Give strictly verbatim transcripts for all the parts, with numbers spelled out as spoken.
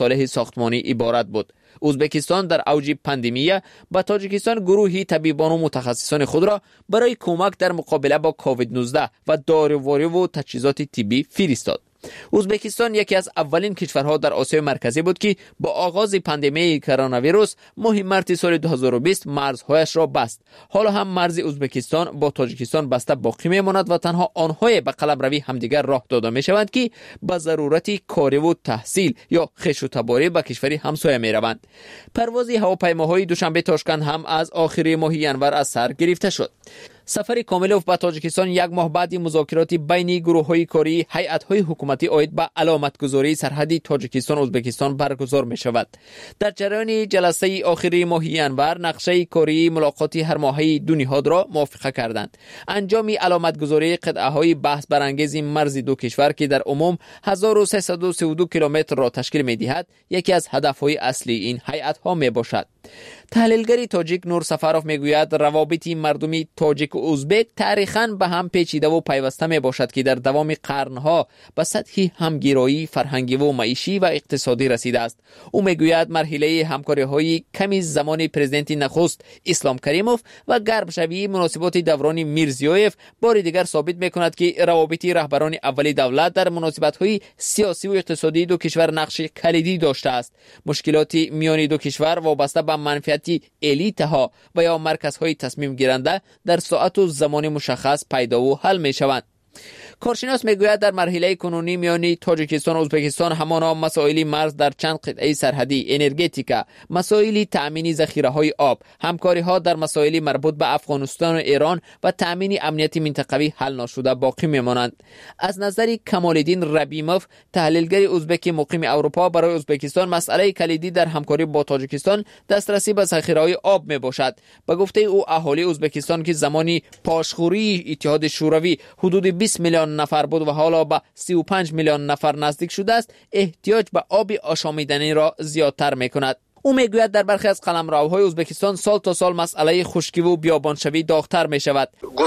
مصالح ساختمانی عبارت بود. ازبکستان در اوج پاندمی با تاجیکستان گروهی طبیبان و متخصصان خود را برای کمک در مقابله با کووید نوزده و داروواری و تجهیزات طبی فرستاد. ازبکستان یکی از اولین کشورها در آسیای مرکزی بود که با آغاز پاندمی کرونا ویروس ماه مارس سال دو هزار و بیست مرزهایش را بست. حالا هم مرز ازبکستان با تاجیکستان بسته باقی میماند و تنها آنهای به قلمروی همدیگر راه داده میشوند که به ضرورت کاری و تحصیل یا خویش و تباری به کشوری همسایه میروند. پرواز هواپیماهای دوشنبه تاشکند هم از آخر ماه ینور از سر گرفته شد. سفر کاملوف به تاجیکستان یک ماه بعد مذاکرات بین گروه‌های کاری هیئت‌های حکومتی عاید به علامتگذاری سرحدی تاجیکستان ازبکستان برگزار می‌شود. در جریان جلسه آخری ماه ینور نقشه کاری ملاقات هر ماهه دو نهاد را موافقه کردند. انجام علامتگذاری قطعه‌های بحث برانگیز مرز دو کشور که در عموم هزار و سیصد و سی و دو کیلومتر را تشکیل می‌دهد یکی از هدف‌های اصلی این هیئت‌ها میباشد. تحلیلگری تاجیک نور سفروف میگوید روابط مردمی تاجیک و ازبک تاریخاً به هم پیچیده و پیوسته می باشد که در دوام قرنها به سطح همگرایی فرهنگی و معیشی و اقتصادی رسیده است. او میگوید مرحله همکاری های کمی زمان پرزیدنت نخست اسلام کریموف و غرب شوی مناسبات دوران میرزیویف بار دیگر ثابت میکند که روابط رهبران اولی دولت در مناسبات های سیاسی و اقتصادی دو کشور نقش کلیدی داشته است. مشکلات میان دو کشور وابسته به منفعت الیت ها و یا مرکزهای تصمیم گیرنده در ساعت و زمان مشخص پیدا و حل می شوند. کارشناس میگوید در مرحله کنونی میان تاجیکستان و ازبکستان همانا مسائل مرز در چند قطعه سرحدی، انرژتیکا، مسائل تأمین ذخیره های آب، همکاری ها در مسائل مربوط به افغانستان و ایران و تأمین امنیت منطقوی حل نشده باقی میمانند. از نظر کمالالدین ربیموف تحلیلگر ازبک مقیم اروپا برای ازبکستان مسئله کلیدی در همکاری با تاجیکستان دسترسی به ذخیره های آب می باشد. به گفته او اهالی ازبکستان که زمانی پاشخوری اتحاد شوروی حدود بیست میلیون نفر بود و حالا به سی و پنج میلیون نفر نزدیک شده است، احتیاج به آب آشامیدنی را زیادتر میکند. او میگوید در برخی از قلمروهای ازبکستان سال تا سال مسئله خشکی و بیابانشوی داغتر می شود.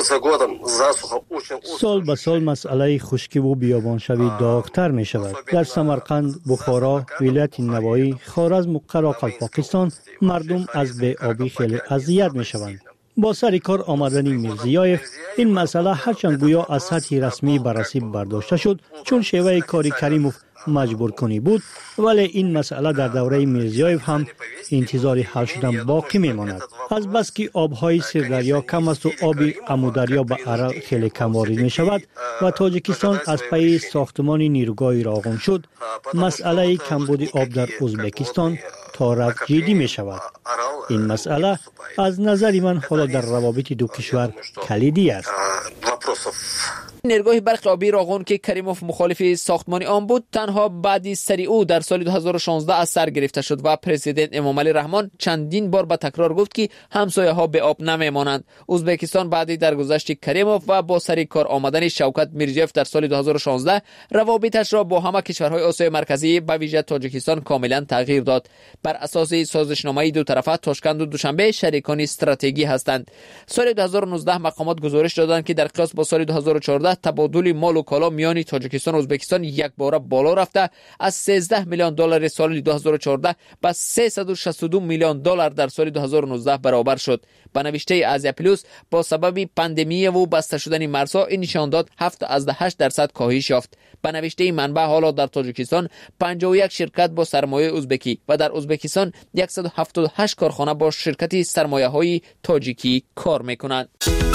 سال به سال مسئله خشکی و بیابانشوی داغتر می شود. در سمرقند، بخارا، ولایت نوایی، خوارزم و قراقلپاکستان مردم از بی آبی خیلی اذیت می شوند. با سر کار آمدن میرزیایف این مسئله هرچند گویا از سطح رسمی بررسی برداشته شد چون شیوه کاری کریموف مجبور کنی بود، ولی این مسئله در دوره میرزیایف هم انتظار حل شدن باقی میماند. از بس که آبهای سیردریا کم است و آب عمودریا به ارل خیلی کم وارد می شود و تاجیکستان از پی ساختمان نیروگاه راغون شد، مسئله کمبود آب در ازبکستان تا رفت جدی می شود. این مسئله از نظر من حالا در روابط دو کشور کلیدی است. نیروگاه برق آبی راغون که کریموف مخالف ساختمان آن بود تنها بعد سری او در سال دو هزار و شانزده از سر گرفته شد و پرزیدنت امام علی رحمان چندین بار به تکرار گفت که همسایه ها به آب نمیمانند. ازبکستان بعد درگذشت کریموف و با سر کار آمدن شوکت میرزیوف در سال دو هزار و شانزده روابطش را با همه کشورهای آسیای مرکزی به ویژه تاجیکستان کاملا تغییر داد. بر اساس سازشنامه دو طرفه تاشکند و دوشنبه شریکان استراتژیکی هستند. سال دو هزار و نوزده مقامات گزارش دادند که در قیاس با سال دو هزار و چهارده تبادل مال و کالا میان تاجیکستان و ازبکستان یک باره بالا رفته از سیزده میلیون دلار سال دو هزار و چهارده به سیصد و شصت و دو میلیون دلار در سال دو هزار و نوزده برابر شد. به نوشته آسیا پلوس با سبب پاندمی و بسته شدن مرزها این نشان داد هفت از هشت درصد کاهش یافت. به نوشته منبع حالا در تاجیکستان پنجاه و یک شرکت با سرمایه ازبکی و در ازبکستان صد و هفتاد و هشت کارخانه با شرکت سرمایه‌های تاجیکی کار میکنند.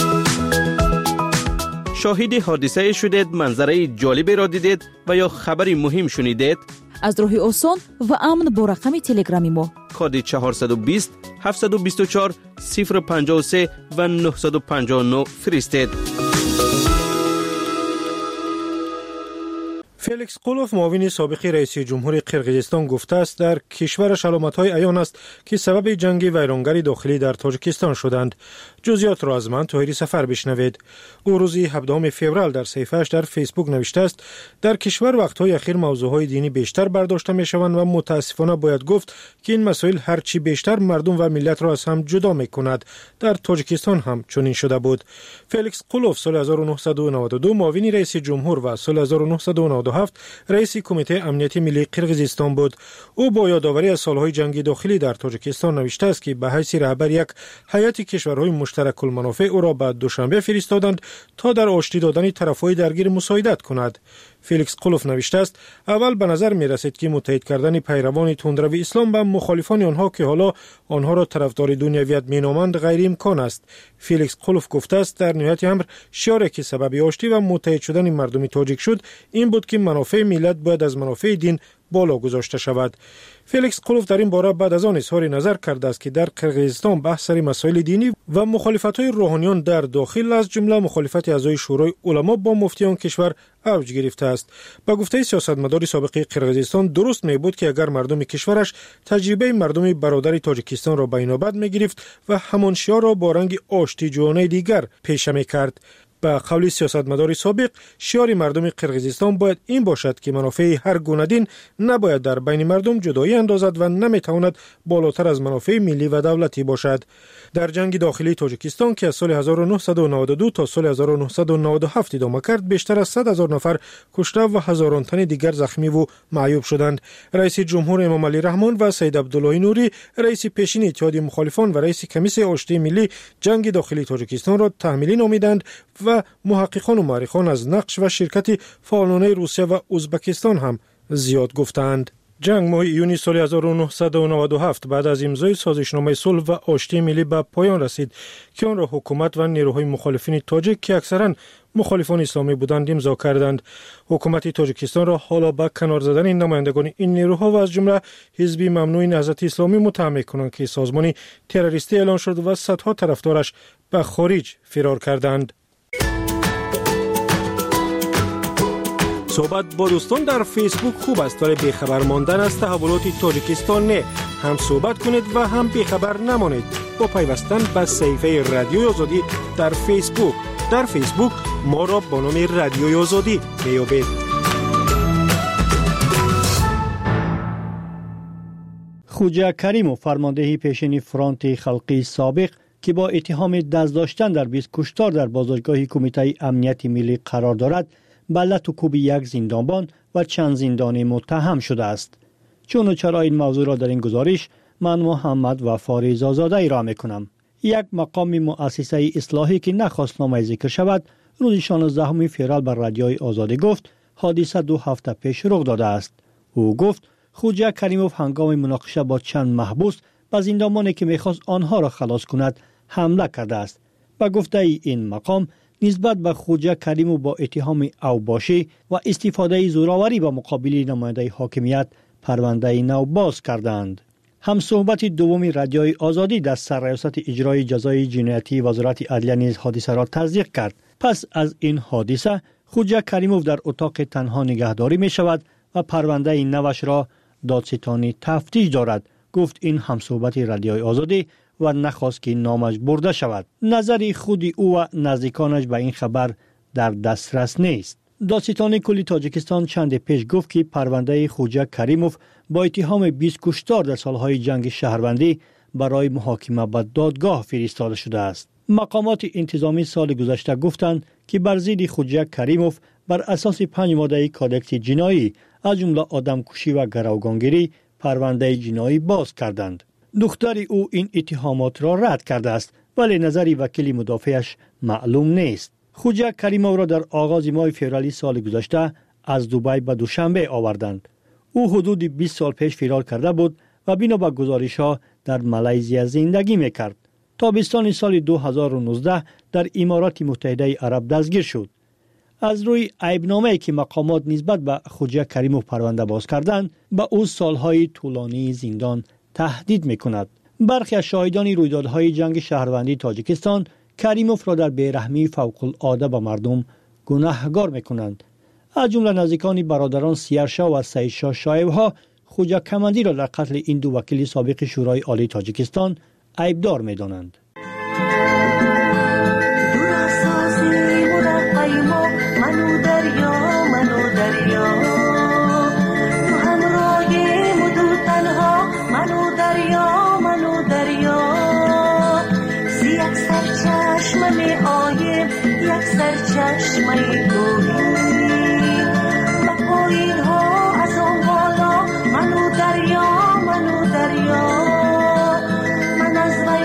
شاهد حادثه شدید، منظره جالبی را دیدید و یا خبری مهم شنیدید؟ از راه آسان و امن با رقم تلگرامی ما کد چهارصد و بیست هفتصد و بیست و چهار صفر پنجاه و سه و نهصد و پنجاه و نه فرستید. فلیکس قولوف معاون سابق رئیس جمهور قرقیزستان گفته است در کشورش علامت‌های عیان است که سبب جنگ ویرانگر داخلی در تاجیکستان شدند. جزئیات را از من طاهری سفر بشنوید. او روز هفدهم فوریه در صفحه‌اش در فیسبوک نوشته است در کشور وقت‌های اخیر موضوعهای دینی بیشتر برداشته می‌شوند و متاسفانه باید گفت که این مسائل هرچی بیشتر مردم و ملت را از هم جدا می‌کند. در تاجیکستان هم چنین شده بود. فلیکس قولوف سال هزار و نهصد و نود و دو معاون رئیس جمهور و سال هزار و نهصد و نود و هشت هفت رئیس کمیته امنیتی ملی قرقیزستان بود. او با یادآوری از سالهای جنگ داخلی در تاجیکستان نوشته است که به حیث رهبر یک هیئت کشورهای مشترک المنافع او را به دوشنبه فرستادند تا در آشتی دادن طرفهای درگیر مساعدت کند. فیلیکس قلوف نوشته است اول به نظر می رسید که متحد کردن پیروان تندروی اسلام به مخالفان آنها که حالا آنها را طرفدار دنیویت می نامند غیر امکان است. فیلیکس قلوف گفته است در نهایت امر شیاری که سبب آشتی و متحد شدن مردم تاجیک شد این بود که منافع ملت باید از منافع دین بالا گذاشته شود. فیلیکس قلوف در این باره بعد از آن اظهار نظر کرده است که در قرقیزستان بحث سر مسائل دینی و مخالفت‌های روحانیان در داخل از جمله مخالفت اعضای شورای علما با مفتیان کشور اوج گرفته است. با گفته سیاستمدار سابق قرقیزستان درست می‌بود که اگر مردم کشورش تجربه مردم برادر تاجیکستان را بینابد می‌گرفت و همان شیار را با رنگ آشتی جویانه دیگر پیشه می‌کرد. به قول سیاستمدار سابق شیار مردم قرقیزستان باید این باشد که منافع هر گونه دین نباید در بین مردم جدایی اندازد و نمیتواند بالاتر از منافع ملی و دولتی باشد. در جنگ داخلی تاجیکستان که از سال هزار و نهصد و نود و دو تا سال هزار و نهصد و نود و هفت ادامه کرد بیشتر از صد هزار نفر کشته و هزاران تن دیگر زخمی و معیوب شدند. رئیس جمهور امام علی رحمان و سید عبدالله نوری رئیس پیشین اتحاد مخالفان و رئیس کمیسیون آشتی ملی جنگ داخلی تاجیکستان را تحمیلی نامیدند و محققان و مورخان از نقش و شرکت فعالانه روسیه و ازبکستان هم زیاد گفتند. جنگ ماه ایونی سال هزار و نهصد و نود و هفت بعد از امضای سازشنامه صلح و آشتی ملی به پایان رسید که آن را حکومت و نیروهای مخالفین تاجیک که اکثرا مخالفان اسلامی بودند امضا کردند. حکومت تاجیکستان را حالا به کنار زدن نمایندگان این نیروها و از جمله حزب ممنوع نهضت اسلامی متهم می‌کنند که سازمانی تروریستی اعلان شد و صدها طرفدارش به خارج فرار کردند. صحبت با دوستان در فیسبوک خوب است ولی بیخبر ماندن از تحولات تاجیکستان نه. هم صحبت کنید و هم بیخبر نمانید با پیوستن به صفحه رادیوی آزادی در فیسبوک. در فیسبوک ما را با نام رادیوی آزادی میابید. خوجه کریموف فرمانده پیشین فرانت خلقی سابق که با اتهام دست داشتن در بیست کشتار در بازداشتگاه کمیته امنیتی ملی قرار دارد به لط و کوب یک زندانبان و چند زندانی متهم شده است. چون و چرا این موضوع را در این گزارش من محمد وفاری زازاده ای میکنم. یک مقام مؤسسه اصلاحی که نخواست نام ذکر شود روز شانزدهم فوریه بر رادیوی آزادی گفت حادثه دو هفته پیش رخ داده است. او گفت خوجه کریموف هنگام مناقشه با چند محبوس به زندانبانی که میخواست آنها را خلاص کند حمله کرده است. و گفته ای این مقام نسبت به خوجه کریموف با اتهام اوباشی و استفاده زوراوری با مقابل نماینده حاکمیت پرونده نو باز کردند. هم صحبت دومی رادیوی آزادی در سرریاست اجرای جزای جنایتی وزارت عدلیه نیز حادثه را تصدیق کرد. پس از این حادثه خوجه کریموف در اتاق تنها نگهداری می شود و پرونده نوش را دادستانی تفتیش دارد. گفت این هم صحبت رادیوی آزادی و نخواست که نامش برده شود. نظر خود او و نزدیکانش به این خبر در دسترس نیست. دادستان کلی تاجیکستان چند پیش گفت که پرونده خوجه کریموف با اتهام بیست کشتار در سالهای جنگ شهروندی برای محاکمه به دادگاه فرستاده شده است. مقامات انتظامی سال گذشته گفتند که بر ضد خوجه کریموف بر اساس پنج ماده کادکس جنایی از جمله آدمکشی و گروگانگیری پرونده جنایی باز کردند. دختر او این اتهامات را رد کرده است ولی نظر وکیل مدافعش معلوم نیست. خوجه کریموف را در آغاز ماه فوریه سال گذشته از دبی به دوشنبه آوردند. او حدود بیست سال پیش فرار کرده بود و بنا به گزارش‌ها در مالزی زندگی می‌کرد. تابستان سال دو هزار و نوزده در امارات متحده عرب دستگیر شد. از روی عیبنامه‌ای که مقامات نسبت به خوجه کریموف پرونده باز کردند به او سالهای طولانی زندان تهدید می‌کند. برخی از شاهدان رویدادهای جنگ شهروندی تاجیکستان کریموف را در بیرحمی فوق العاده به مردم گناهکار می‌کنند. از جمله نزدیکان برادران سیرشاه و سیدشاه شایب‌ها خوجه کمندی را در قتل این دو وکیل سابق شورای عالی تاجیکستان عیبدار می‌دانند. چشمه گویی بپای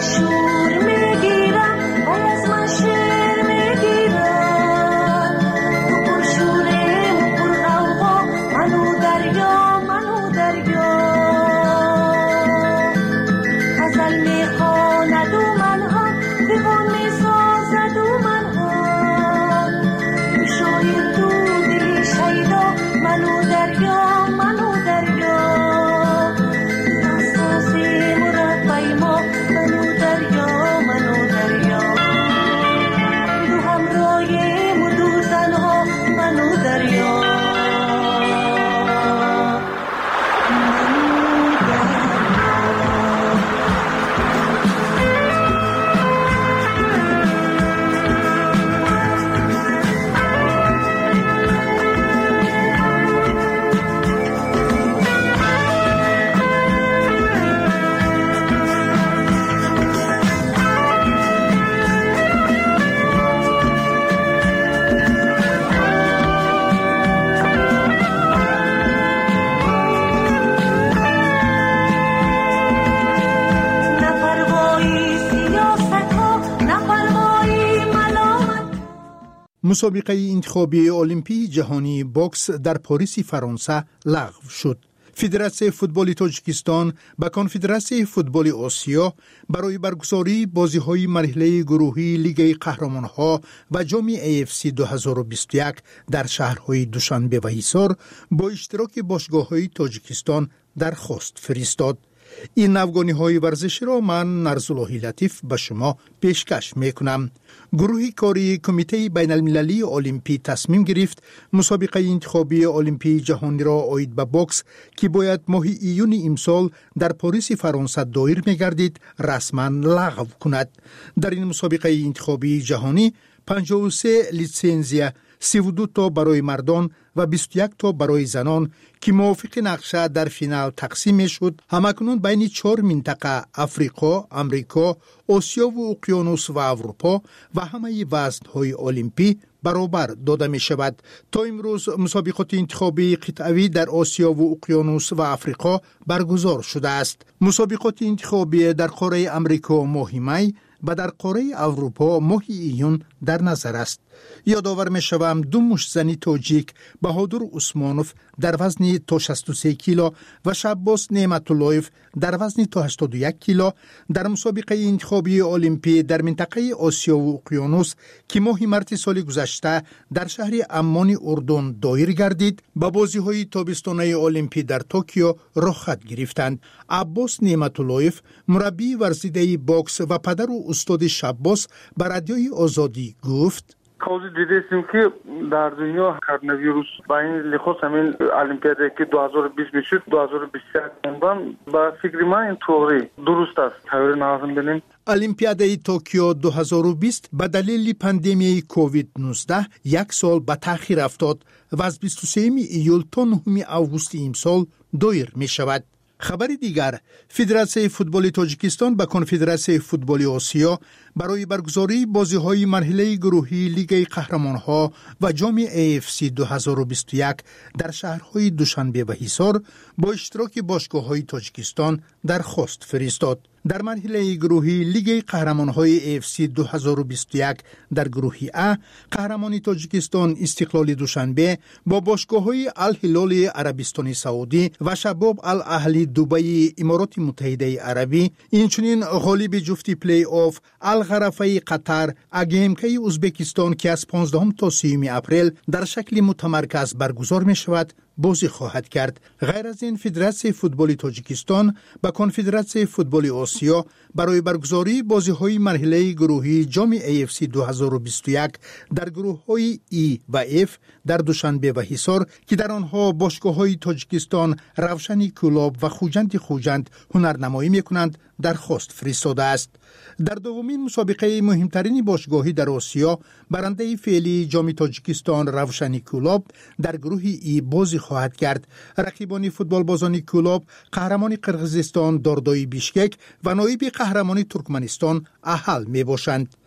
مسابقه انتخابی المپی جهانی بوکس در پاریس فرانسه لغو شد. فدراسیون فوتبال تاجیکستان با کنفدراسیون فوتبال آسیا برای برگزاری بازی‌های مرحله گروهی لیگ قهرمان‌ها و جام ای اف سی دو هزار و بیست و یک در شهرهای دوشنبه و حصار با اشتراک باشگاه‌های تاجیکستان درخواست فرستاد. این نوگانی‌های ورزشی را من نرزاللهی لطیف به شما پیشکش می‌کنم. گروه کاری کمیته بین المللی المپی تصمیم گرفت مسابقه انتخابی المپی جهانی را عاید به بوکس که باید ماه ایون امسال در پاریس فرانسه دایر می‌گردید رسما لغو کند. در این مسابقه انتخابی جهانی پنجاه و سه لیسنزیا، سی و دو تا برای مردان و بیست و یک تا برای زنان که موافق نقشه در فینال تقسیم شد، همکنون بین چهار منطقه افریقا، امریکا، آسیا و اقیانوس و اروپا و همه وزن‌های المپی برابر داده می شود. تا امروز مسابقات انتخابی قطعی در آسیا و اقیانوس و افریقا برگزار شده است. مسابقات انتخابی در قاره امریکا ماه می و در قاره اروپا ماه ایون در نظر است. یادآور می شوم دو مشتزنی تاجیک بهادر عثمانوف در وزن تا شصت و سه کیلو و شباس نعمت اللهیف در وزن تا هشتاد و یک کیلو در مسابقه انتخابی المپی در منطقه آسیا و اقیانوس که ماه مارس سال گذشته در شهر عمان اردن دایر گردید به بازی‌های تابستانه المپی در توکیو رخصت گرفتند. عباس نعمت اللهیف مربی ورزیده بوکس و پدر و استاد شباس به رادیوی آزادی گفت: کاوی دیدیم که در دنیا کرونا ویروس با این لحاظ همین المپیادی که دو هزار و بیست میشد دو هزار و بیست و یک اونم با فکر من اینطوری درست است. تغییر لازم ببینیم. المپیادی توکیو دو هزار و بیست به دلیل پاندمی کووید نوزده یک سال به تأخیر افتاد و از بیست و سه ایول تا نه آگوست امسال دایر می شود. خبر دیگر، فدراسیون فوتبال تاجیکستان با کنفدراسیون فوتبال آسیا برای برگزاری بازی‌های مرحله گروهی لیگ قهرمان‌ها و جام ای اف سی دو هزار و بیست و یک در شهرهای دوشنبه و حصار با اشتراک باشگاه‌های تاجیکستان درخواست فرستاد. در مرحله گروهی لیگ قهرمان‌های ای اف سی دو هزار و بیست و یک در گروه ا، قهرمان تاجیکستان استقلال دوشنبه با باشگاه‌های الهلال عربستان سعودی و شباب الاهلی دبی امارات متحده عربی، اینچنین غالب جفتی پلی آف الغرفه قطر اگیمکی ازبکستان که از پانزدهم تا سیوم اپریل در شکل متمرکز برگزار می شود بازی خواهد کرد. غیر از این، فدراسیون فوتبال تاجیکستان با کنفدراسیون فوتبال آسیا برای برگزاری بازی‌های مرحله گروهی جام ای اف سی دو هزار و بیست و یک در گروه‌های ای و اف در دوشنبه و حصار که در آنها باشگاه‌های تاجیکستان روشنی کلاب و خوجند خوجند هنرنمایی می‌کنند درخواست فرستاده است. در دومین مسابقه مهمترین باشگاهی در آسیا، برنده فعلی جام تاجیکستان روشنی کلاب در گروه ای بازی خواهد کرد. رقیبان فوتبال بازان کلاب قهرمان قرقیزستان داردای بیشکک و نایب قهرمان ترکمنستان احل می باشند.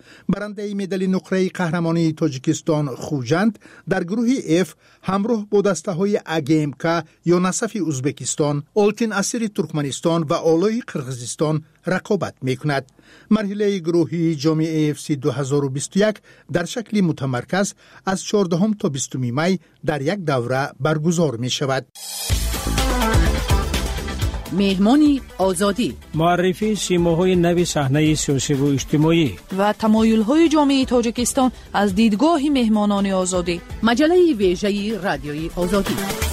برنده مدال نقره قهرمانی تاجیکستان خوجند در گروه اف همراه با دسته های اگیمکا یا نصف ازبکستان، آلتین اسیر ترکمنستان و آلای قرغیزستان رقابت میکند. مرحله گروهی جام ای اف سی دو هزار و بیست و یک در شکل متمرکز از چهاردهم تا بیستم می در یک دوره برگزار می شود. مهمانی آزادی، معرفی سیماهای نوی صحنه سیاسی و اجتماعی و تمایل‌های جامعه تاجیکستان از دیدگاه مهمانان آزادی. مجله ویژه رادیوی آزادی.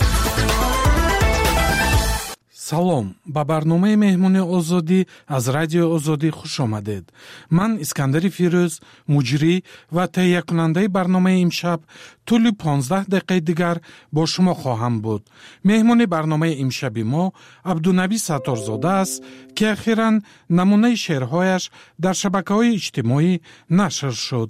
салом, ба барномаи меҳмони озодӣ аз радиои озодӣ хуш омадед. Ман Искандари Фирӯз, муҷрӣ ва таҳиякунандаи барномаи имшаб тӯли понздаҳ дақиқаи дигар бо шумо хоҳам буд. меҳмони барномаи имшаби мо Абдунаби Сатторзода аст, ки ахиран намунаи шеърҳояш дар шабакаҳои иҷтимоӣ нашр шуд.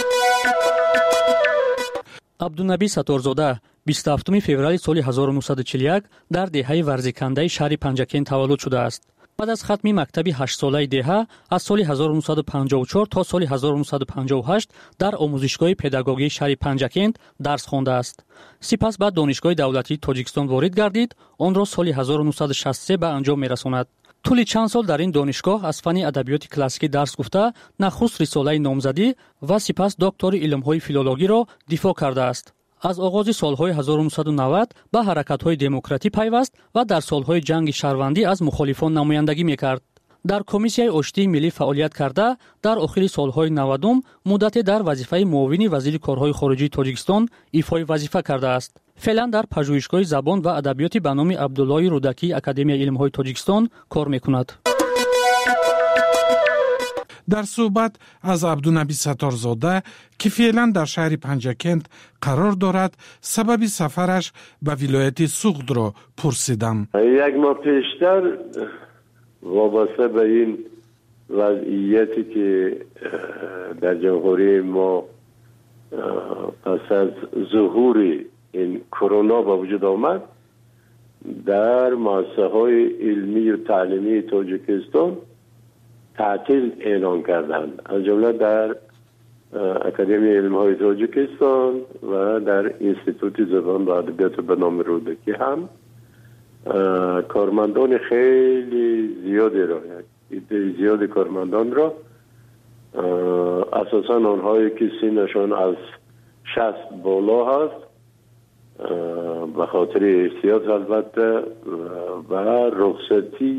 абдунаби Сатторзода بیست و هفتم فеврали соли ҳазору нуҳсаду чилу як дар деҳаи варзикандаи шаҳри Панҷакен таваллуд шудааст. баъд аз хатми мактаби ҳаштсолаи деҳа аз соли ҳазору нуҳсаду панҷоҳу чор то соли ҳазору нуҳсаду панҷоҳу ҳашт дар омӯзишгоҳи педагогии шаҳри Панҷакент дарс хондааст. сипас ба донишгоҳи давлатии Тоҷикистон ворид гардид, онро соли ҳазору нуҳсаду шасту се ба анҷом мерасонад. тӯли чанд сол дар ин донишгоҳ аз фанни адабиёти классикӣ дарс гуфта, нахуст рисолаи номзадӣ ва сипас доктори илмҳои филологиро дифоъ кардааст. аз оғози солҳои ҳазору нуҳсаду навад ба ҳаракатҳои демократӣ пайваст ва дар солҳои ҷанги шаҳрвандӣ аз мухолифон намояндагӣ мекард. дар комиссияи оштии миллӣ фаъолият карда, дар охири солҳои навадум муддате дар вазифаи муовини вазири корҳои хориҷии Тоҷикистон ифои вазифа кардааст. феълан дар пажӯҳишгоҳи забон ва адабиёти ба номи Абдуллои Рудакии Академияи илмҳои Тоҷикистон кор мекунад. дар суҳбат аз Абдунаби Сатторзода, ки феълан дар шаҳри Панҷакент қарор дорад, сабаби сафараш ба вилояти Суғдро пурсидам. як моҳ пештар вобаста ба ин вазъияте ки дар ҷумҳурии мо пас аз зуҳури ин корона ба вуҷуд омад, дар муассисаҳои илмию таълимии Тоҷикистон تعطیل اعلان کردند، از جمله در اکادمی علم‌های تاجیکستان و در انستیتوت زبان و ادبیات به نام رودکی هم کارمندان خیلی زیادی را یک زیاد کارمندان را اساساً آنهایی که سنشان از شصت بالا هست به خاطر احتیاط البته و رخصتی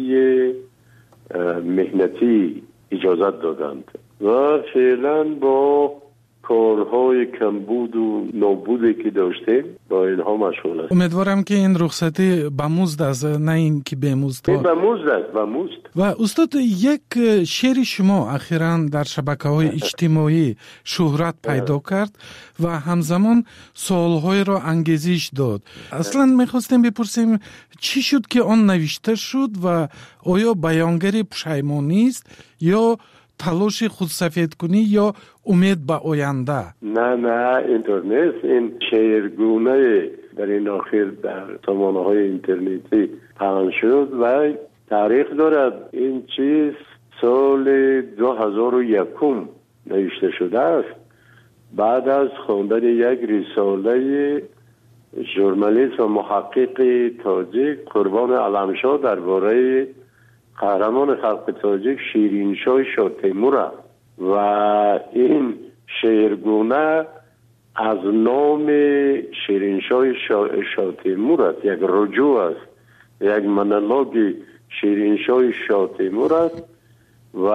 مهنتی اجازت دادند و فعلا با کارهای کمبود و نابودی که داشتیم با اینها مشغول است. امیدوارم که این رخصتی به مزد است، نه این که به مزد. به مزد است، به مزد. و استاد، یک شعر شما اخیراً در شبکه‌های اجتماعی شهرت پیدا کرد و همزمان سوال‌های را انگیزش داد. اصلاً می‌خواستیم بپرسیم چی شد که آن نوشته شد و آیا بیانگر پشیمانی است یا تلاش خودسفید کنی یا امید به آینده؟ نه نه اینطور نیست. این شعرگونه در این آخر در سامانه‌های اینترنتی پخش شد و تاریخ دارد. این چیز سال دو هزار و یک نوشته شده است، بعد از خواندن یک رساله ژورنالیست و محقق تاجیک قربان علمشاه درباره قهرمان خلق تاجیک شیرینشاه شاه تیمور است و این شعرگونه از نام شیرینشاه شاه تیمور است، یک رجوع است، یک مونولوگ شیرینشاه شاه تیمور است و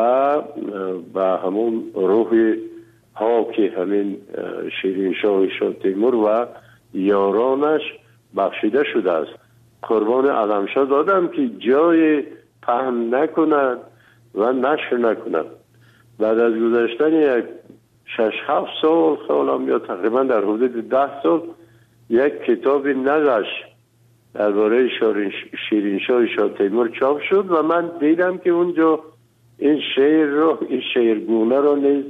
به همون روح ها که همین شیرینشاه شاه تیمور و یارانش بخشیده شده است. قربان علمشاه دادم که جای پهن نکند و نشر نکند. بعد از گذشتن یک شش هفت سال سالم یا تقریبا در حدود ده سال یک کتاب نقش درباره شیرینشاه شاه تیمور چاپ شد و من دیدم که اونجا این شعر رو، این شعرگونه رو نیز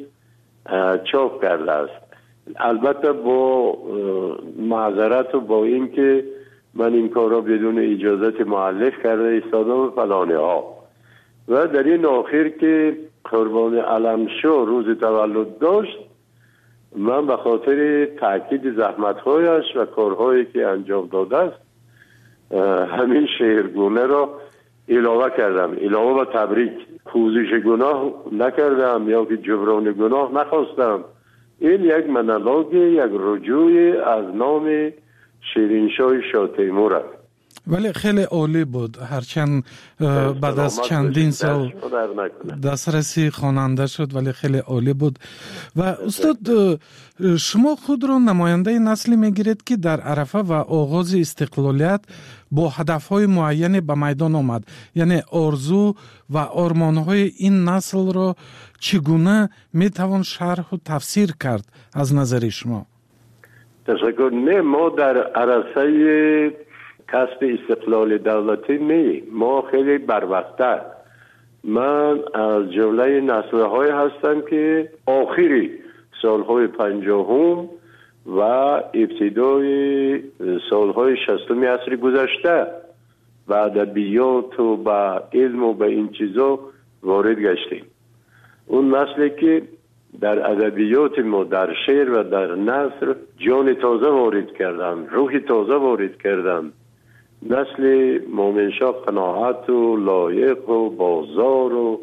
چاپ کرده است. البته با معذرت و با این که من این کار را بدون اجازت مؤلف کرده ایستادم فلانه ها و در این آخر که قربانی علمشو روز تولد داشت، من به خاطر تاکید زحمت‌هایش و کارهایی که انجام داده است همین شعرگونه را علاوه کردم، علاوه به تبریک. پوزش گناه نکردم یا که جبران گناه نخواستم. این یک منالوگ، یک رجوع از نام شیرینشاه شاه تیمور است. ولی خیلی عالی بود، هرچند بعد از چندین سال دسترسی خواننده شد ولی خیلی عالی بود. و استاد شما خود را نماینده نسلی میگیرید که در عرفه و آغاز استقلالیت با هدفهای معینی به میدان آمد، یعنی آرزو و آرمانهای این نسل را چگونه میتوان شرح و تفسیر کرد از نظر شما؟ تشکر. نه، ما در عرصه کسب استقلال دولتی نه، ما خیلی بروقت‌تر. من از جمله نسل‌های هستم که آخری سالهای پنجاهم و ابتدای سالهای شصتم عصر گذشته و ادبیات و به علم و به این چیزا وارد گشتیم. اون نسلی که در ادبیات ما، در شعر و در نثر جان تازه وارد کردن، روح تازه وارد کردن. نسل مومنشاه قناعت و لایق و بازار و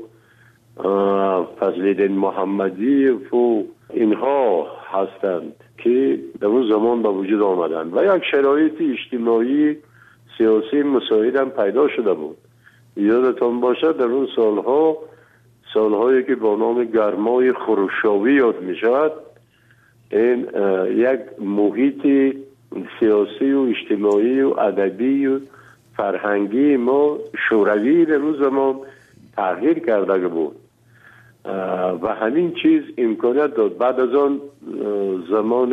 فضل‌الدین محمدی و اینها هستند که در اون زمان به وجود آمدند و یک شرایط اجتماعی سیاسی مساعد هم پیدا شده بود. یادتان باشد در اون سالها، سالهایی که با نام گرمای خروشاوی یاد می شود، این یک محیط سیاسی و اجتماعی و ادبی و فرهنگی ما شوروی در اون زمان تغییر کرده بود و همین چیز امکانیت داد. بعد از آن زمان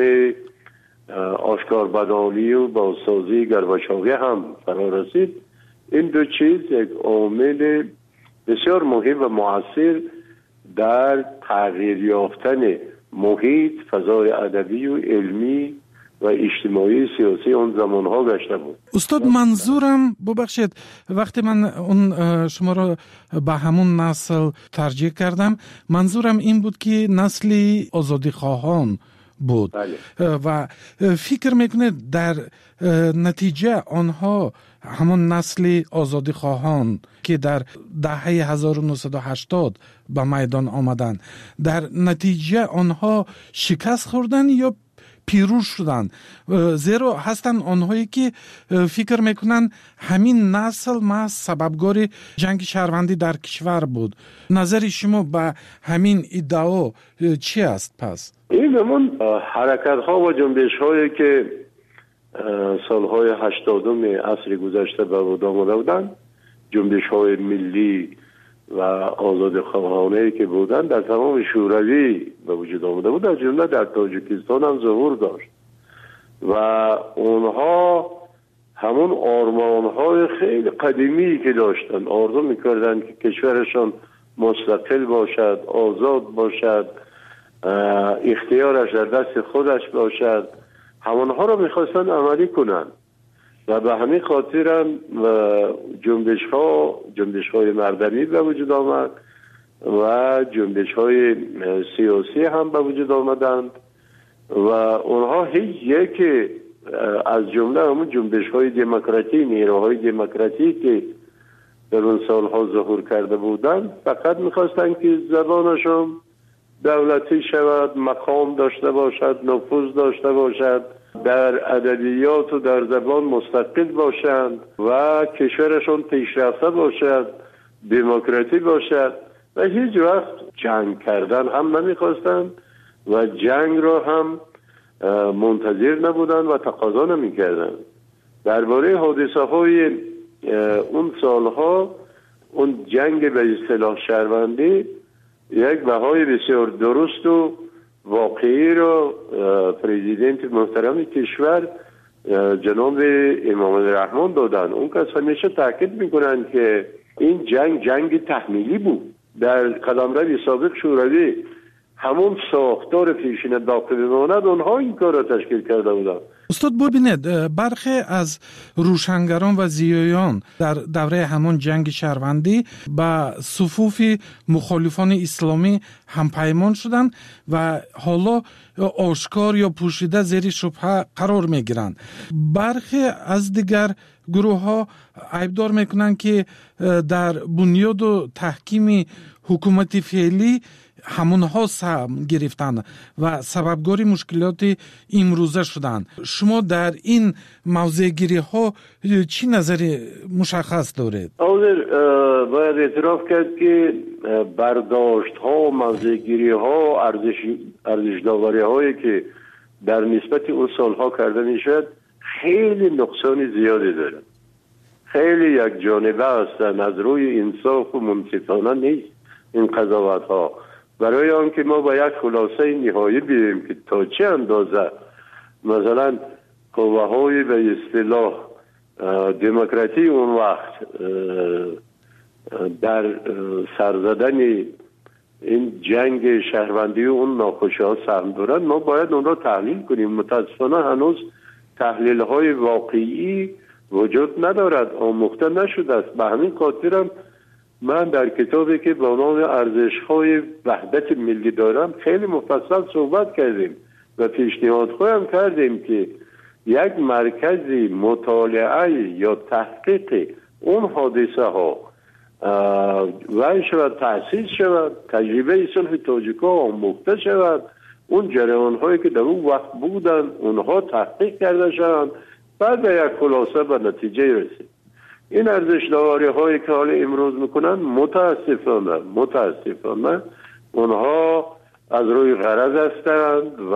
آشکار بدانی و بازسازی گرباچوی هم فرا رسید. این دو چیز یک عامل بسیار مهم و مؤثر در تغییر یافتن محیط، فضای ادبی و علمی و اجتماعی سیاسی اون زمانها گشته بود. استاد منظورم، ببخشید وقتی من اون شما را به همون نسل ترجیح کردم، منظورم این بود که نسلی آزادی خواهان بود. بله. و فکر میکنه در نتیجه آنها همون نسل آزادی خواهان که در دهه هزار و نهصد و هشتاد به میدان آمدن، در نتیجه آنها شکست خوردن یا پیروز شدن؟ زیرا هستن آنهایی که فکر میکنن همین نسل ما سببگار جنگ شهروندی در کشور بود. نظر شما به همین ادعا چی است پس؟ این همون حرکت ها و جنبش هایی که سالهای هشتادم عصر گذشته به وجود آمده بودند، جنبش های ملی و آزاد خواهانه که بودند در تمام شوروی به وجود آمده بود، از جمله در تاجیکستان هم ظهور داشت و اونها همون آرمانهای خیلی قدیمی که داشتن، آرزو میکردن که کشورشان مستقل باشد، آزاد باشد، اختیارش در دست خودش باشد، همونها رو میخواستن عملی کنن و به همین خاطر هم جنبش ها جنبش های مردمی به وجود آمد و جنبش های سیاسی هم به وجود آمدند و اونها هیچ یک از جمله همون جنبش های دموکراتی، نیروهای دموکراتی که در اون سالها ظهور کرده بودند فقط میخواستن که زبانشون دولتی شود، مقام داشته باشد، نفوذ داشته باشد، در ادبیات و در زبان مستقل باشند و کشورشون پیشرفته باشد، دموکراتی باشد و هیچ وقت جنگ کردن هم نمیخواستند و جنگ را هم منتظر نبودند و تقاضا نمیکردند. درباره حادثه های اون سالها، اون جنگ به اصطلاح شهروندی یک بهای بسیار درست و واقعی را پرزیدنت محترم کشور جناب امام الرحمن دادن. اون کس همیشه تاکید میکنن که این جنگ جنگ تحمیلی بود. در قلمرو سابق شوروی همون ساختار پیشین باقی بماند، اونها این کار را تشکیل کرده بودن. استاد ببینید برخی از روشنگران و زیایان در دوره همان جنگ شهروندی به صفوف مخالفان اسلامی همپیمان شدند و حالا آشکار یا پوشیده زیر شبهه قرار میگیرند. برخی از دیگر گروه ها عیبدار میکنند که در بنیاد و تحکیم حکومت فعلی همونها سهم گرفتند و سببگار مشکلات امروزه شدند. شما در این موضوع گیری ها چی نظر مشخص دارید؟ حاضر باید اعتراف کرد که برداشت ها، موضوع گیری ها، ارزش ارزش داوری هایی که در نسبت اون سالها کرده میشد خیلی نقصان زیادی دارد. خیلی یک جانبه هستند، از روی انصاف و منصفانه نیست این قضاوت ها. برای آنکه ما با یک خلاصه نهایی بیاییم که تا چه اندازه مثلا قوه های به اصطلاح دموکراتی اون وقت در سرزدن این جنگ شهروندی و اون ناخوشی ها سهم دارن، ما باید اون را تحلیل کنیم. متاسفانه هنوز تحلیل های واقعی وجود ندارد، آموخته نشده است. به همین خاطرم من در کتابی که با نام ارزش‌های وحدت ملی دارم خیلی مفصل صحبت کردیم و پیشنهاد خواهم کردیم که یک مرکزی مطالعه یا تحقیق اون حادثه ها و شود تأسیس شود، تجربه صلح تاجیک‌ها آموخته شود، اون جریان هایی که در اون وقت بودن اونها تحقیق کرده شوند، بعد به یک خلاصه به نتیجه رسید. این ارزش داوری هایی که حالا امروز میکنن متاسفانه متاسفانه اونها از روی غرض هستند و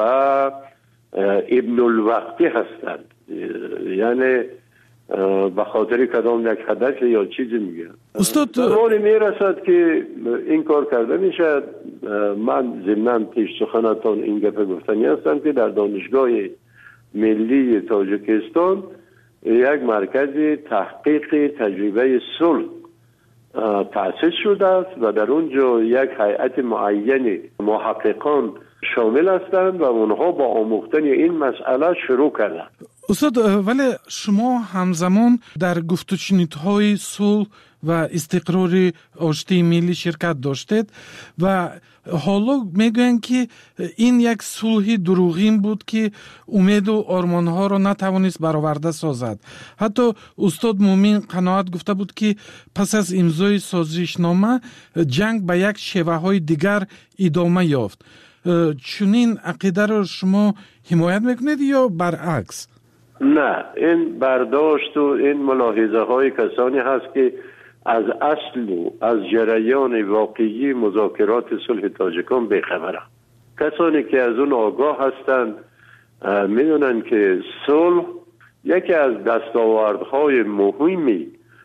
ابن الوقتی هستند، یعنی به خاطر کدام یک هدف یا چیزی میگن. استاد زمانی میرسد که این کار کرده میشد. من ضمناً پیش سخنتان این گپ گفتنی هستم که در دانشگاه ملی تاجیکستان یک مرکز تحقیق تجربه صلح تأسیس شده است و در اونجا یک هیئت معین محققان شامل هستند و اونها با آموختن این مسئله شروع کردند. استاد ولی شما همزمان در گفت و شنودهای صلح و استقرار آشتی ملی شرکت داشتید و حالا میگوین که این یک صلح دروغین بود که امید و آرمانها را نتوانست برآورده سازد. حتی استاد مومن قناعت گفته بود که پس از امضای سازشنامه جنگ به یک شیوه های دیگر ادامه یافت. چنین عقیده را شما حمایت میکنید یا برعکس؟ نه، این برداشت و این ملاحظه های کسانی هست که از اصل و از جریان واقعی مذاکرات صلح تاجیکان بی‌خبرند. کسانی که از اون آگاه هستند میدونن که صلح یکی از دستاوردهای مهمی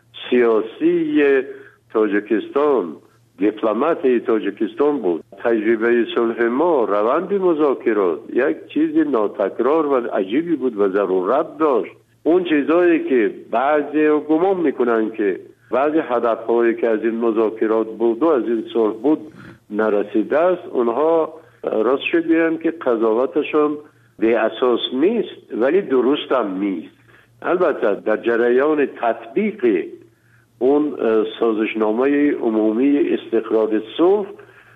سیاسی تاجیکستان، دیپلمات تاجیکستان بود. تجربه صلح ما، روند مذاکرات یک چیز ناتکرار و عجیبی بود و ضرورت داشت. اون چیزایی که بعضی گمان میکنن که بعضی هدفهایی که از این مذاکرات بود و از این صلح بود نرسیده است، اونها راست شد بیان که قضاوتشون بی اساس نیست ولی درست هم نیست. البته در جریان تطبیق اون سازشنامه عمومی استقرار صلح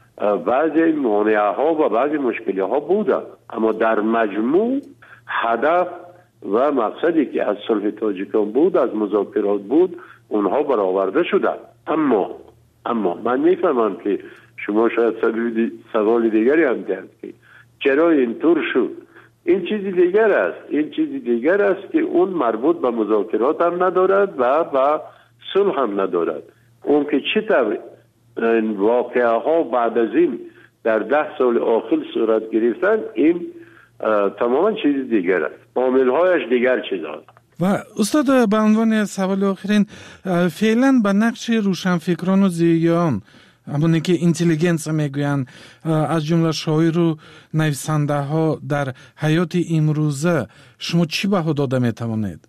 بعضی مانعه ها و بعضی مشکلی ها بوده، اما در مجموع هدف و مقصدی که از صلح تاجیکان بود، از مذاکرات بود، اونها برآورده شده. اما اما من میفهمم که شما شاید سوال دیگری هم کرد که چرا اینطور شد. این چیزی دیگر است این چیزی دیگر است که اون مربوط به مذاکرات هم ندارد و به صلح هم ندارد. اون که چطور این واقعه ها بعد از این در ده سال آخر صورت گرفتن، این تماما چیز دیگر است، عامل هایش دیگر چیز است. و استاد به عنوان سوال آخرین، فعلا به نقش روشنفکران و زیایان، همونی که اینتلیجنس میگوین، از جمله شاعر و نویسنده ها در حیات امروزه شما چی بها داده میتوانید؟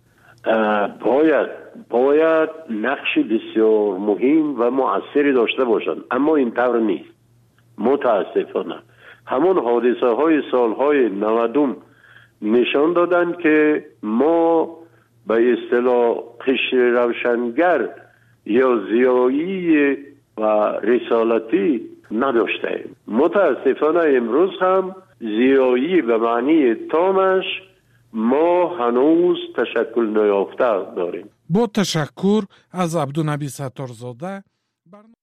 باید باید نقش بسیار مهم و مؤثری داشته باشند، اما این طور نیست. متاسفانه همون حادثه های سال های نودم نشان دادند که ما به اصطلاح قشر روشنگر یا زیایی و رسالتی نداشتیم. متاسفانه امروز هم زیایی به معنی تامش ما هنوز تشکل نیافته داریم. با تشکر از عبدالنبی ستارزاده.